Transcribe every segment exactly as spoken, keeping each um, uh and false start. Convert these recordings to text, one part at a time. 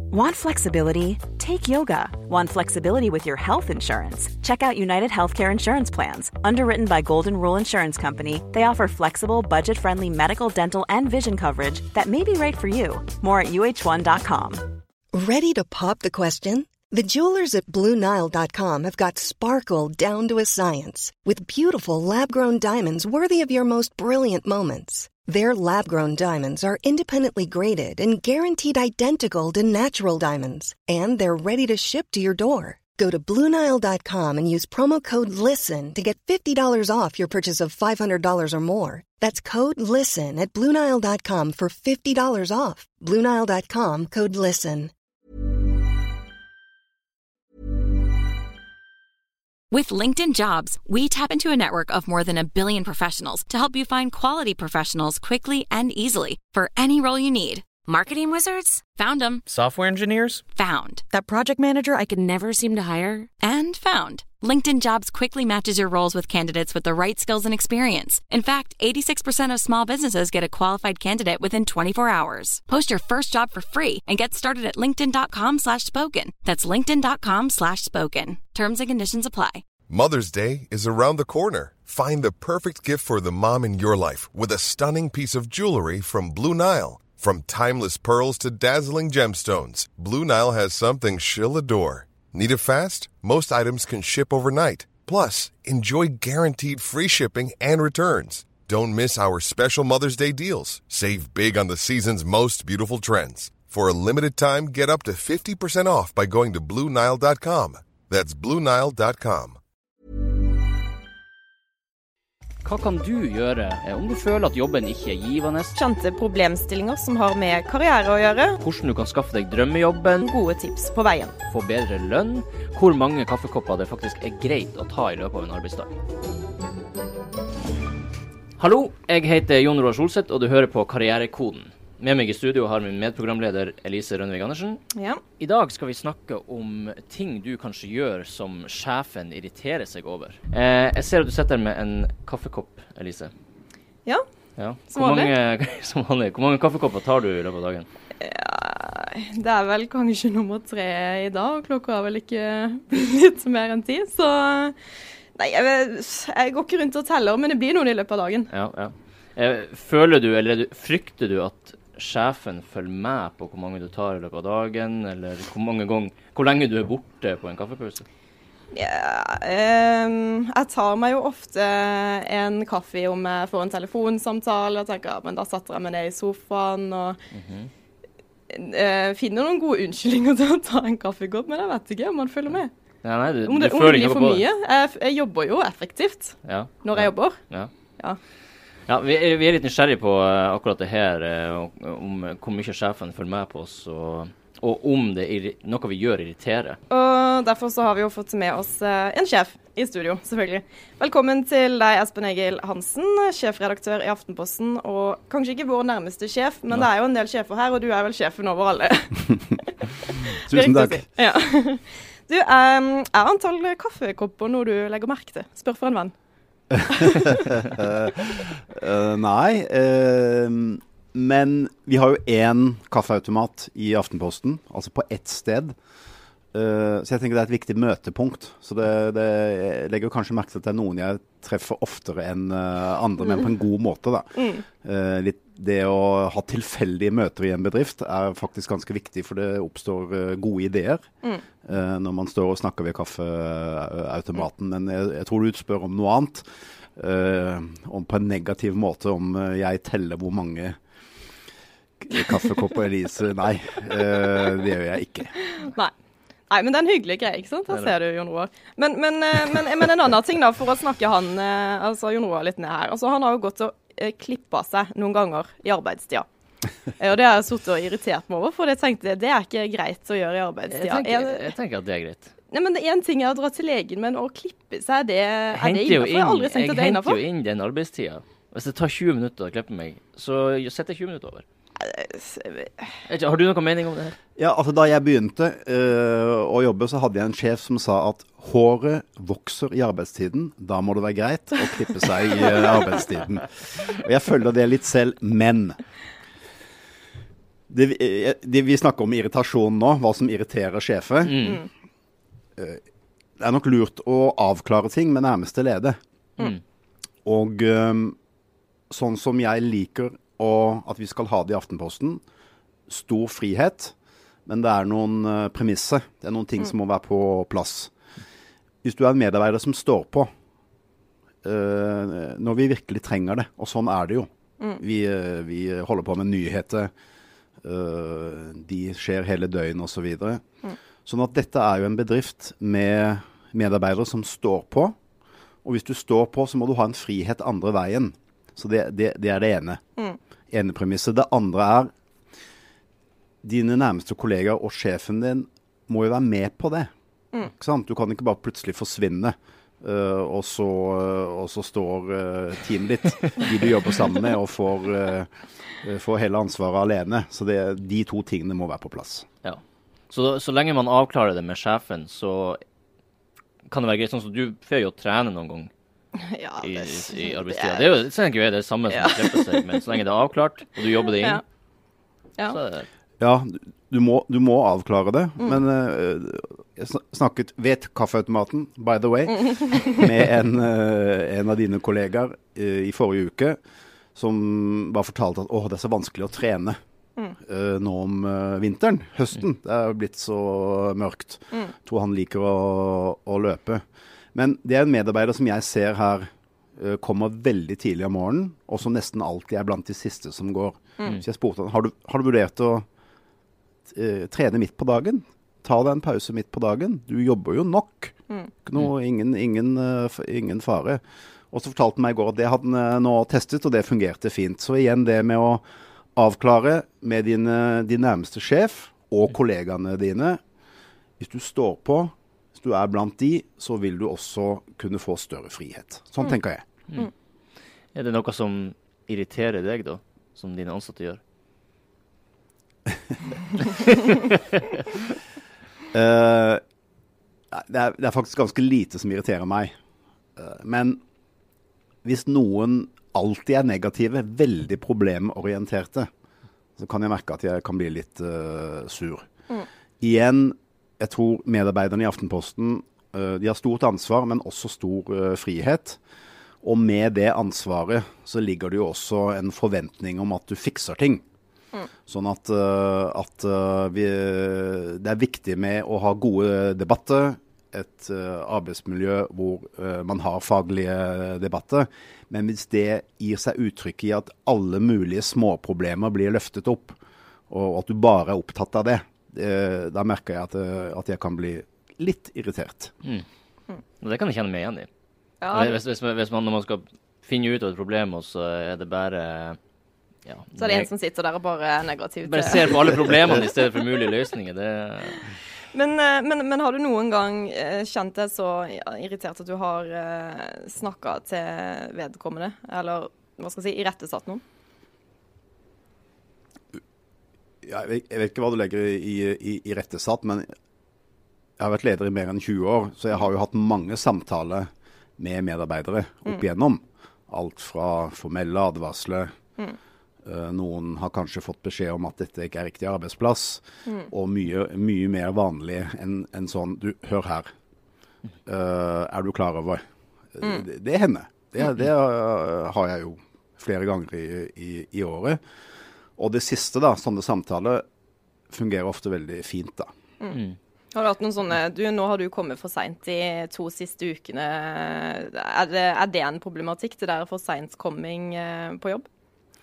Want flexibility? Take yoga. Want flexibility with your health insurance? Check out United Healthcare Insurance Plans. Underwritten by Golden Rule Insurance Company, they offer flexible, budget-friendly medical, dental, and vision coverage that may be right for you. More at U H one dot com. Ready to pop the question? The jewelers at Blue Nile dot com have got sparkle down to a science with beautiful lab-grown diamonds worthy of your most brilliant moments. Their lab-grown diamonds are independently graded and guaranteed identical to natural diamonds, and they're ready to ship to your door. Go to Blue Nile dot com and use promo code LISTEN to get fifty dollars off your purchase of five hundred dollars or more. That's code LISTEN at Blue Nile dot com for fifty dollars off. Blue Nile dot com, code LISTEN. With LinkedIn Jobs, we tap into a network of more than a billion professionals to help you find quality professionals quickly and easily for any role you need. Marketing wizards? Found them. Software engineers? Found. That project manager I could never seem to hire? And found. LinkedIn Jobs quickly matches your roles with candidates with the right skills and experience. In fact, eighty-six percent of small businesses get a qualified candidate within twenty-four hours. Post your first job for free and get started at linkedin.com slash spoken. That's linkedin.com slash spoken. Terms and conditions apply. Mother's Day is around the corner. Find the perfect gift for the mom in your life with a stunning piece of jewelry from Blue Nile. From timeless pearls to dazzling gemstones, Blue Nile has something she'll adore. Need it fast? Most items can ship overnight. Plus, enjoy guaranteed free shipping and returns. Don't miss our special Mother's Day deals. Save big on the season's most beautiful trends. For a limited time, get up to fifty percent off by going to Blue Nile dot com. That's Blue Nile dot com. Hva kan du gjøre om du føler at jobben ikke er givende? Kjente problemstillinger som har med karriere å gjøre. Hvordan du kan skaffe deg drømmejobben. Gode tips på veien. Få bedre lønn. Hvor mange kaffekopper det faktisk er greit å ta i løpet av en arbeidsdag. Hallo, jeg heter Jon Roar Solseth, og du hører på Karrierekoden. Med meg i studio har min medprogramleder Elise Rønvig Andersen. Ja. I dag skal vi snakke om ting du kanskje gjør som sjefen irriterer seg over. Eh, jeg ser at du sitter med en kaffekopp, Elise. Ja, ja. Som, vanlig. Mange, som vanlig. Hvor mange kaffekopper tar du i løpet av dagen? Ja, det er vel kanskje nummer tre i dag. Klokka er vel ikke litt mer enn ti, så nei, jeg, jeg går ikke rundt og teller, men det blir noen i løpet av dagen. Ja, ja. Eh, føler du, eller frykter du at sjefen følger med på hvor mange du tar i løpet av dagen, eller hvor mange ganger, hvor lenge du er borte på en kaffepause? Ja, um, jeg tar meg jo ofte en kaffe om jeg får en telefonsamtale, og tenker, ja, men da satter jeg meg ned i sofaen, og mm-hmm. uh, finner noen gode unnskyldninger til å ta en kaffekopp, men jeg vet ikke om man følger med. Ja, nei, du, om det, du om føler det blir ikke for på mye. Jeg, jeg jobber jo effektivt ja, når ja, jeg jobber. Ja. Ja. Ja, vi er, vi er litt nysgjerrige på uh, akkurat det her, uh, om hvor mye sjefen følger med på oss, og, og om det er noe vi gjør irriterer. Og derfor så har vi jo fått med oss uh, en sjef i studio, selvfølgelig. Velkommen til deg, Espen Egil Hansen, sjefredaktør i Aftenposten, og kanskje ikke vår nærmeste sjef, men ja. Det er jo en del sjefer her, og du er vel sjefen over alle. Tusen takk. Ja. Du, um, er antall kaffekopper noe du legger merke til? Spør for en venn. uh, nei uh, men vi har jo en kaffeautomat i Aftenposten, altså på ett sted, uh, så jeg tenker det er et viktig møtepunkt, så det, det jeg legger kanskje merke til at det er noen jeg treffer oftere enn uh, andre, men på en god måte da. Mm. Uh, litt, det å ha tilfeldige møter i en bedrift er faktisk ganske viktig, for det oppstår uh, gode ideer mm. uh, når man står og snakker ved kaffeautomaten, men jeg, jeg tror du spør om noe annet, uh, om på en negativ måte, om uh, jeg teller hvor mange kaffekopper Elise. Nei, uh, det gjør jeg ikke. Nei. Nei, men det er en hyggelig greie, ikke sant? Her ser du Jon Roar. Men, men, men, men en annen ting da, for å snakke han, altså Jon Roar litt ned her. Altså, han har jo gått og eh, klippet seg noen ganger i arbeidstida. Og det har jeg suttet og irritert meg over, for jeg tenkte det er ikke greit å gjøre i arbeidstida. Jeg tenker, jeg tenker at det er greit. Nei, men en ting er å dra til legen, men å klippe seg, det, er det innenfor? Jeg har aldri tenkt at det er innenfor. Jeg henter jo inn den arbeidstida. Hvis det tar tjue minutter å klippe meg, så setter jeg tjue minutter over. Har du noen mening om det her? Ja, altså da jeg begynte uh, å jobbe, så hadde jeg en sjef som sa at håret vokser i arbeidstiden, da må det være greit å klippe seg i uh, arbeidstiden. Og jeg følger det litt selv, men det, det, vi snakker om irritasjon nå, hva som irriterer sjefer. Mm. Det er nok lurt å avklare ting med nærmeste lede. Mm. Og um, sånn som jeg liker å, at vi skal ha det i Aftenposten, stor frihet, men det er noen uh, premisser. Det er noen ting mm. som må være på plass. Hvis du er en medarbeider som står på, uh, når vi virkelig trenger det, og sånn er det jo. Mm. Vi, vi holder på med nyheter, uh, de skjer hele døgn og så videre. Mm. Sånn at dette er jo en bedrift med medarbeidere som står på, og hvis du står på så må du ha en frihet andre veien. Så det, det, det er det ene. Mm. ene premisset. Det andre er dine nærmeste kollegaer og sjefen din må jo være med på det. Mm. Ikke sant? Du kan ikke bare plutselig forsvinne. Uh, og, så, uh, og så står uh, teamet ditt, de du jobber sammen med, og får, uh, får hele ansvaret alene. Så det, de to tingene må være på plass. Ja. Så, så lenge man avklarer det med sjefen, så kan det være greit. Sånn som du får jo trene noen gang ja, i, det, i arbeidstida. Det er jo så jeg, det samme som ja. Slipper seg, men så lenge det er avklart, og du jobber det inn, ja. Ja. så er det... Ja, du må, du må avklare det, mm. men uh, jeg snakket ved kaffeautomaten, by the way, med en, uh, en av dine kollegaer uh, i forrige uke, som bare fortalte at åh, det er så vanskelig å trene mm. uh, nå om uh, vinteren, høsten. Mm. Det er blitt så mørkt. Mm. Jeg tror han liker å, å løpe. Men det er en medarbeider som jeg ser her uh, kommer veldig tidlig om morgenen, og som nesten alltid er blant de siste som går. Mm. Så jeg spurte han, har du, har du vurdert å trene midt på dagen? Ta deg en pause midt på dagen. Du jobber jo nok. Mm. Noe, ingen, ingen, uh, ingen fare. Og så fortalte han meg i går at det hadde han nå testet, og det fungerte fint. Så igjen det med å avklare med din, din nærmeste sjef og kollegaene dine. Hvis du står på, hvis du er blant de, så vil du også kunne få større frihet. Sånn mm. tenker jeg. Mm. Er det noe som irriterer deg da, som dine ansatte gjør? uh, det, er, det er faktisk ganske lite som irriterer meg. Uh, men hvis noen alltid er negative, veldig problemorienterte, så kan jeg merke at jeg kan bli litt uh, sur. Mm. Igjen, jeg tror medarbeiderne i Aftenposten, uh, de har stort ansvar, men også stor uh, frihet. Og med det ansvaret så ligger det jo også en forventning om at du fikser ting. Mm. Sånn at, uh, at uh, vi, det er viktig med å ha gode debatter, et uh, arbeidsmiljø hvor uh, man har faglige debatter, men hvis det gir seg uttrykk i at alle mulige småproblemer blir løftet opp, og at du bare er opptatt av det, det da merker jeg at, uh, at jeg kan bli litt irritert. Mm. Mm. Det kan jeg kjenne meg igjen i. Ja. Hvis, hvis, hvis man, når man skal finne ut av et problem, og så er det bare... Ja, så er det en som sitter der og bare er negativ til... Bare ser på alle problemene i stedet for mulige løsninger. Det... Men, men, men har du noen gang kjent deg så irritert at du har snakket til vedkommende? Eller, hva skal jeg si, irettesatt noen? Ja, jeg, vet, jeg vet ikke hva du legger i, i, i rettesatt, men jeg har vært leder i mer enn tjue år, så jeg har jo hatt mange samtaler med medarbeidere opp igjennom. Alt fra formelle advarsler, mm. Uh, noen har kanskje fått beskjed om at dette ikke er riktig arbeidsplass, mm. og mye, mye mer vanlig enn en sånn, du, hør her, uh, er du klar over? Mm. Det, det hender. Det, det uh, har jeg jo flere ganger i, i, i året. Og det siste da, sånne samtaler, fungerer ofte veldig fint da. Mm. Har du hatt noen sånne, du, nå har du kommet for sent de to siste ukene. Er det, er det en problematikk, det der for sent komming uh, på jobb?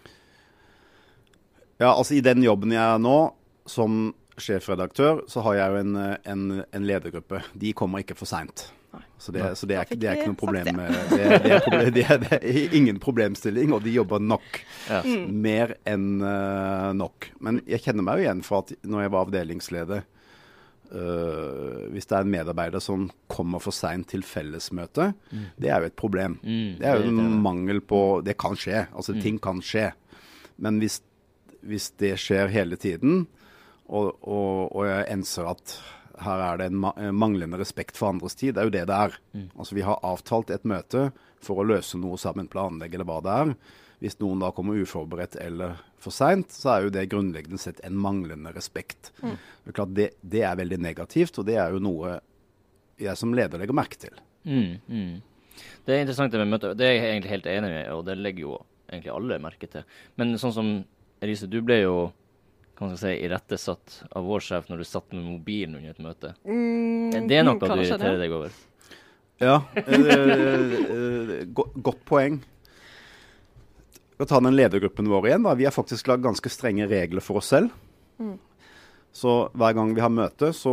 Ja, altså i den jobben jeg er nå, som sjefredaktør, så har jeg jo en, en, en ledergruppe. De kommer ikke for sent. Så det, så det, er, det er ikke noe problem. Det, det, er, problem det, er, det er ingen problemstilling, og de jobber nok. Ja. Mer enn uh, nok. Men jeg kjenner meg jo igjen for at når jeg var avdelingsleder, uh, hvis det er en medarbeider som kommer for sent til fellesmøte, mm. det er jo et problem. Mm, det er jo en mangel på, det kan skje, altså mm. ting kan skje. Men hvis Hvis det skjer hele tiden, og, og, og jeg enser at her er det en ma manglende respekt for andres tid, det er jo det det er. Mm. Altså vi har avtalt et møte for å løse noe sammen, planlegge eller hva det er. Hvis noen da kommer uforberedt eller for sent, så er jo det grunnleggende sett en manglende respekt. Mm. Det, er klart, det, det er veldig negativt, og det er jo noe jeg som leder legger merke til. Mm, mm. Det er interessant det med møter. Det er jeg egentlig helt enig med, og det legger jo egentlig alle merke til. Men sånn som, Elise, du ble jo kan man si, irettesatt av vår sjef når du satt med mobilen under et møte. Mm, det er noe du irriterer deg over. Ja, eh, eh, go- godt poeng. Vi kan ta den ledergruppen vår igjen. Da. Vi har faktisk lagt ganske strenge regler for oss selv. Mm. Så hver gang vi har møte, så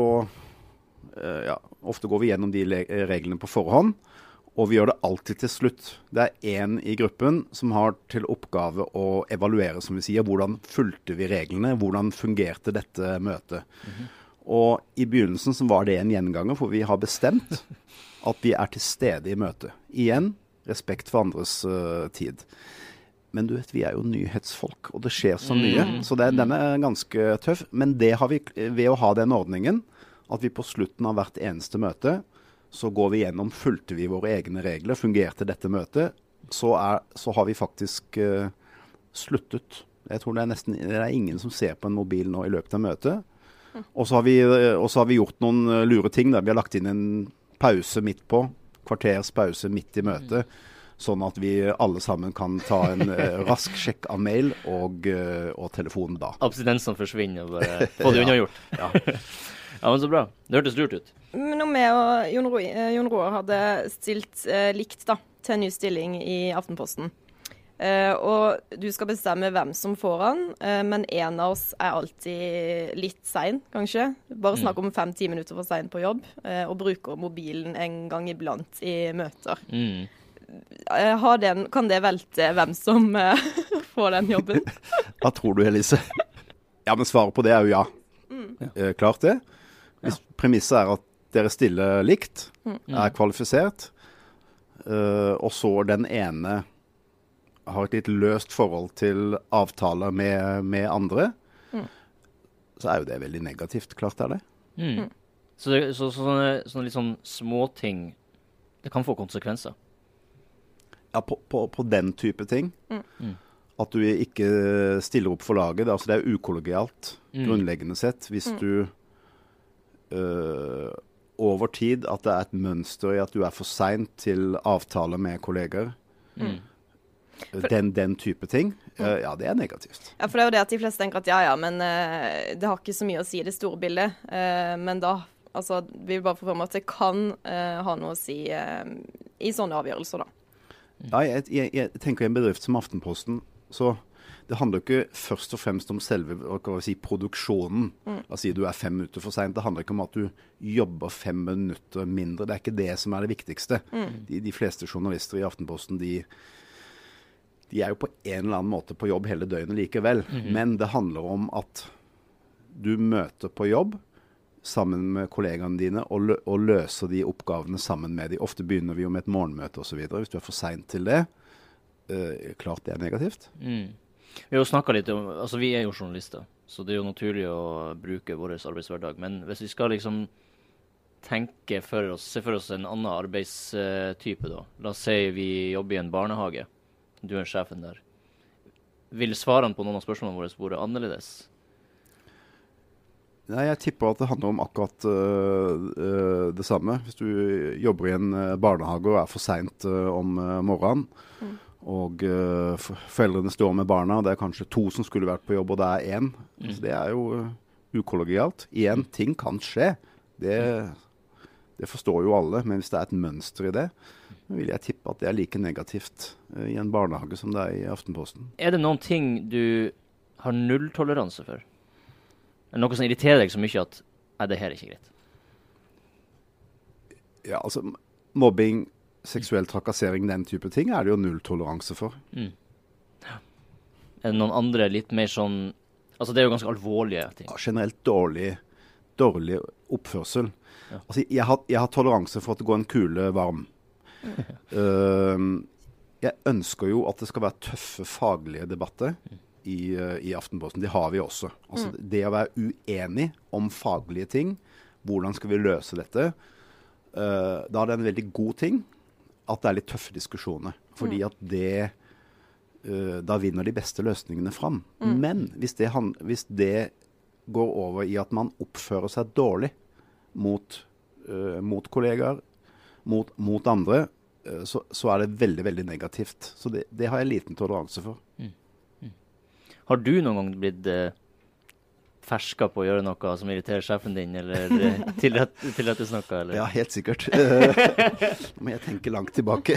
eh, ja, ofte går vi gjennom de le- reglene på forhånd, og vi gjør det alltid til slutt. Det er en i gruppen som har til oppgave å evaluere, som vi sier, hvordan fulgte vi reglene, hvordan fungerte dette møtet. Mm-hmm. Og i begynnelsen så var det en gjenganger, for vi har bestemt at vi er til stede i møtet. Igjen, respekt for andres uh, tid. Men du vet, vi er jo nyhetsfolk, og det skjer så mye. Mm. Så det, den er ganske tøff. Men det har vi, ved å ha den ordningen, at vi på slutten av hvert eneste møte, så går vi gjennom, fulgte vi våre egne regler, fungerte dette møtet, så, er, så har vi faktisk uh, sluttet. Jeg tror det er nesten, det er ingen som ser på en mobil nå i løpet av møtet. Og så har vi, og så har vi gjort noen lure ting der. Vi har lagt inn en pause midt på, kvarters pause midt i møtet, sånn at vi alle sammen kan ta en uh, rask sjekk av mail og, uh, og telefonen da. Abstinensen forsvinner og bare få det unnagjort. Ja. Ja, men så bra. Det hørtes lurt ut. Men når vi og Jon, Ro, Jon Roar hadde stilt uh, likt da, til en ny stilling i Aftenposten, Uh, og du skal bestemme hvem som får han, uh, men en av oss er alltid litt sein, kanskje. Bare snakk om fem-ti minutter for sein på jobb, uh, og bruker mobilen en gang iblant i møter. Mm. Uh, har den, kan det velte hvem som uh, får den jobben? Hva tror du, Elise? Ja, men svaret på det er jo ja. Mm. Uh, klart det. Hvis ja. Premisset er at dere stiller likt, mm. er kvalifisert, uh, og så den ene har et litt løst forhold til avtaler med, med andre, mm. så er jo det veldig negativt, klart er det. Mm. Så, det, så, så sånne, sånne litt sånn småting, det kan få konsekvenser? Ja, på, på, på den type ting. Mm. At du ikke stiller opp for laget, altså det er ukollegialt, mm. grunnleggende sett. Hvis mm. du øh, over tid, at det er et mønster i at du er for sent til avtaler med kolleger, mm. Den, den type ting, uh, ja, det er negativt. Ja, for det er jo det at de fleste tenker at ja, ja, men uh, det har ikke så mye å si i det store bildet. Uh, men da, altså, vi vil bare få for meg at det kan uh, ha noe å si uh, i sånne avgjørelser, da. Ja, jeg, jeg, jeg tenker i en bedrift som Aftenposten, så det handler ikke først og fremst om selve hva si, produksjonen. Mm. Altså, du er fem minutter for sent. Det handler ikke om at du jobber fem minutter mindre. Det er ikke det som er det viktigste. Mm. De, de fleste journalister i Aftenposten, de De er jo på en eller annen måte på jobb hele døgnet likevel. Mm-hmm. Men det handler om at du møter på jobb sammen med kollegaene dine og, lø- og løser de oppgavene sammen med de. Ofte begynner vi jo med et morgenmøte og så videre. Hvis du er for sent til det, øh, klart det er negativt. Mm. Vi har jo snakket litt om, altså vi er jo journalister, så det er jo naturlig å bruke vår arbeidshverdag. Men hvis vi skal liksom tenke for oss, se for oss en annen arbeidstype da. La oss si vi jobber i en barnehage. Du er sjefen der. Vil svarene på noen av spørsmålene våre være annerledes? Nei, jeg tipper at det handler om akkurat uh, uh, det samme. Hvis du jobber i en uh, barnehage og er for sent uh, om uh, morgenen, mm. og uh, for, foreldrene står med barna, det er kanskje to som skulle vært på jobb, og det er én. Mm. Så det er jo uh, ukollegialt. Igjen, ting kan skje. Det, det forstår jo alle, men hvis det er et mønster i det, vil jeg tippe at det er like negativt uh, i en barnehage som det er i Aftenposten. Er det noen ting du har nulltoleranse for? Er det noe som irriterer deg så mye at nei, det her er ikke greit? Ja, altså mobbing, seksuell trakassering, den type ting er det jo nulltoleranse for. Mm. Ja. Er det noen andre litt mer sånn, altså det er jo ganske alvorlige ting. Ja, generelt dårlig, dårlig oppførsel. Ja. Altså jeg har, jeg har toleranse for at det går en kule varm. uh, jeg ønsker jo at det skal være tøffe faglige debatter i, uh, i Aftenposten. Det har vi også. Altså, mm. Det å være uenig om faglige ting, hvordan skal vi løse dette, uh, da er det en veldig god ting at det er litt tøffe diskusjoner. Fordi at det uh, da vinner de beste løsningene fram. Mm. Men hvis det, han, hvis det går over i at man oppfører seg dårlig mot, uh, mot kollegaer, mot, mot andre, uh, så, så er det veldig, veldig negativt. Så det, det har jeg liten toleranse for. Mm. Mm. Har du noen gang blitt uh, ferska på å gjøre noe som irriterer sjefen din, eller uh, tilrett, tilrettes noe? Eller? Ja, helt sikkert. Nå må jeg tenke langt tilbake.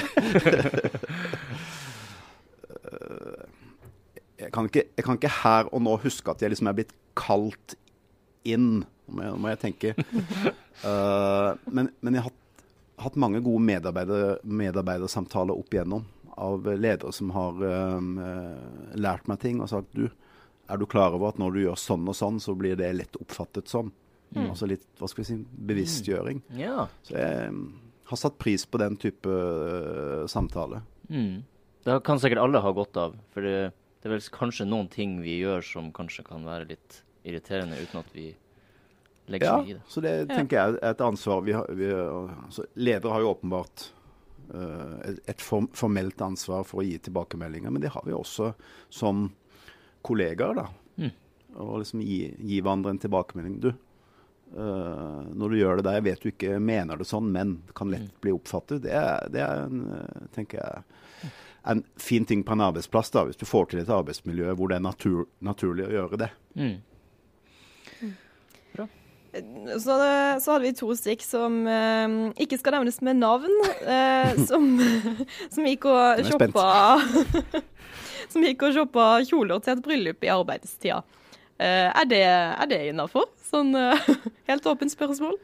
jeg, kan ikke, jeg kan ikke her og nå huske at jeg liksom er blitt kalt inn. Nå må jeg, nå må jeg tenke. Uh, men, men jeg har hatt, hatt mange gode medarbeider, medarbeidersamtaler opp igjennom av ledere som har um, lært meg ting og sagt, du, er du klar over at når du gjør sånn og sånn, så blir det lett oppfattet sånn. Mm. Altså litt, hva skal vi si, bevisstgjøring. Mm. Ja. Så jeg um, har satt pris på den type uh, samtale. Mm. Det kan sikkert alle ha godt av, for det, det er vel kanskje noen ting vi gjør som kanskje kan være litt irriterende uten at vi legger seg ja, i det. Ja, så det tenker jeg er et ansvar. Vi har, vi, altså, ledere har jo åpenbart uh, et, et form, formelt ansvar for å gi tilbakemeldinger, men det har vi også som kollegaer da. Mm. Og liksom gi, gi hverandre en tilbakemelding. Du, uh, når du gjør det der, jeg vet du ikke mener det sånn, men kan lett bli oppfattet. Det er, det er en, tenker jeg, en fin ting på en arbeidsplass da, hvis du får til et arbeidsmiljø hvor det er natur, naturlig å gjøre det. Mm. Så, så hadde vi to stykk som eh, ikke skal nevnes med navn, eh, som, som gikk og shoppa som gikk og shoppa kjoler til et bryllup i arbeidstida. Eh, er det, er det innenfor? Sånn eh, helt åpent spørsmål.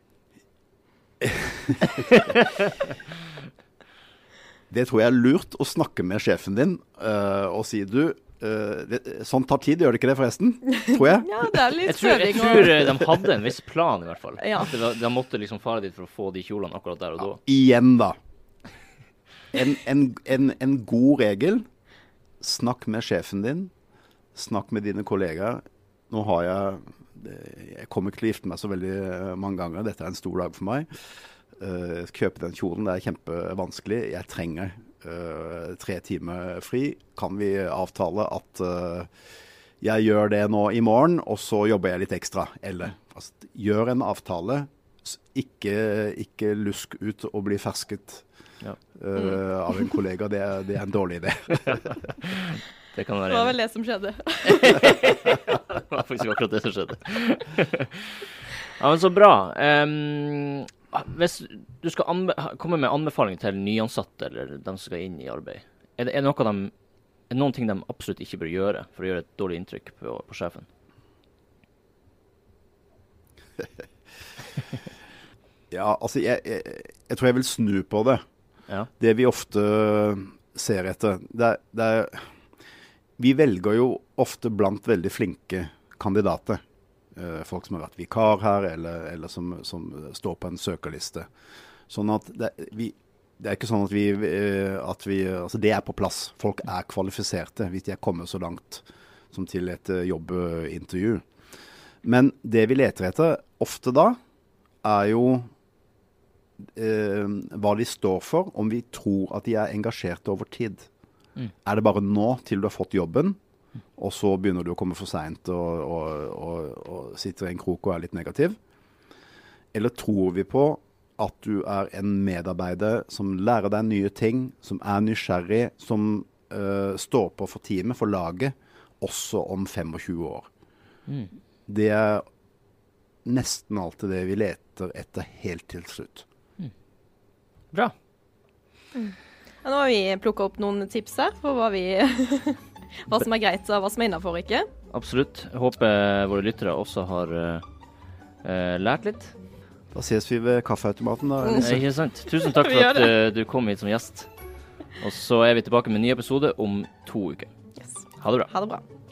Det tror jeg er lurt å snakke med sjefen din uh, og si du, Uh, det, sånn tar tid, gjør det ikke det forresten? Tror jeg. Ja, det er litt jeg tror, jeg tror de hadde en viss plan i hvert fall. Ja. Var, de måtte liksom fare dit for å få de kjolene akkurat der og da. Ja, igjen da. En, en, en, en god regel. Snakk med sjefen din. Snakk med dine kollegaer. Nå har jeg, jeg kommer ikke til å gifte meg så veldig mange ganger. Dette er en stor dag for meg. Uh, kjøpe den kjolen, det er kjempevanskelig. Jeg trenger Uh, tre timer fri. Kan vi avtale at uh, jeg gjør det nå i morgen, og så jobber jeg litt ekstra? Eller altså, gjør en avtale, ikke, ikke lusk ut og bli fersket ja. uh, mm. av en kollega. Det er, det er en dårlig idé. Det kan være det var vel det som skjedde. Det var faktisk akkurat det som skjedde. Ja, men så bra. Um, Hvis du skal anbe- komme med anbefaling til nyansatte eller de som skal inn i arbeid, er det, er det noe de, er det noen ting de absolutt ikke bør gjøre for å gjøre et dårlig inntrykk på, på sjefen? Ja, altså jeg, jeg, jeg tror jeg vil snu på det. Ja. Det vi ofte ser etter, det er, det er, vi velger jo ofte blant veldig flinke kandidater. Folk som har vært vikar her, eller, eller som, som står på en søkerliste. Sånn at det, vi, det er ikke sånn at vi, at vi altså det er på plass. Folk er kvalifiserte hvis de er kommet så langt som til et jobbintervju. Men det vi leter etter ofte da, er jo eh, hva de står for, om vi tror at de er engasjerte over tid. Mm. Er det bare nå til du har fått jobben, og så begynner du å komme for sent og, og, og, og sitter i en krok og er litt negativ? Eller tror vi på at du er en medarbeider som lærer deg nye ting, som er nysgjerrig, som uh, står på for teamet, for laget, også om tjuefem år? Mm. Det er nesten alltid det vi leter etter helt til slutt. Mm. Bra. Mm. Ja, nå har vi plukket opp noen tips her for hva vi... hva som er greit og hva som er innenfor ikke. Absolutt. Jeg håper våre lyttere også har uh, lært litt. Da ses vi ved kaffeautomaten da. Mm. Ikke sant. Tusen takk for at uh, du kom hit som gjest. Og så er vi tilbake med en ny episode om to uker. Yes. Ha det bra. Ha det bra.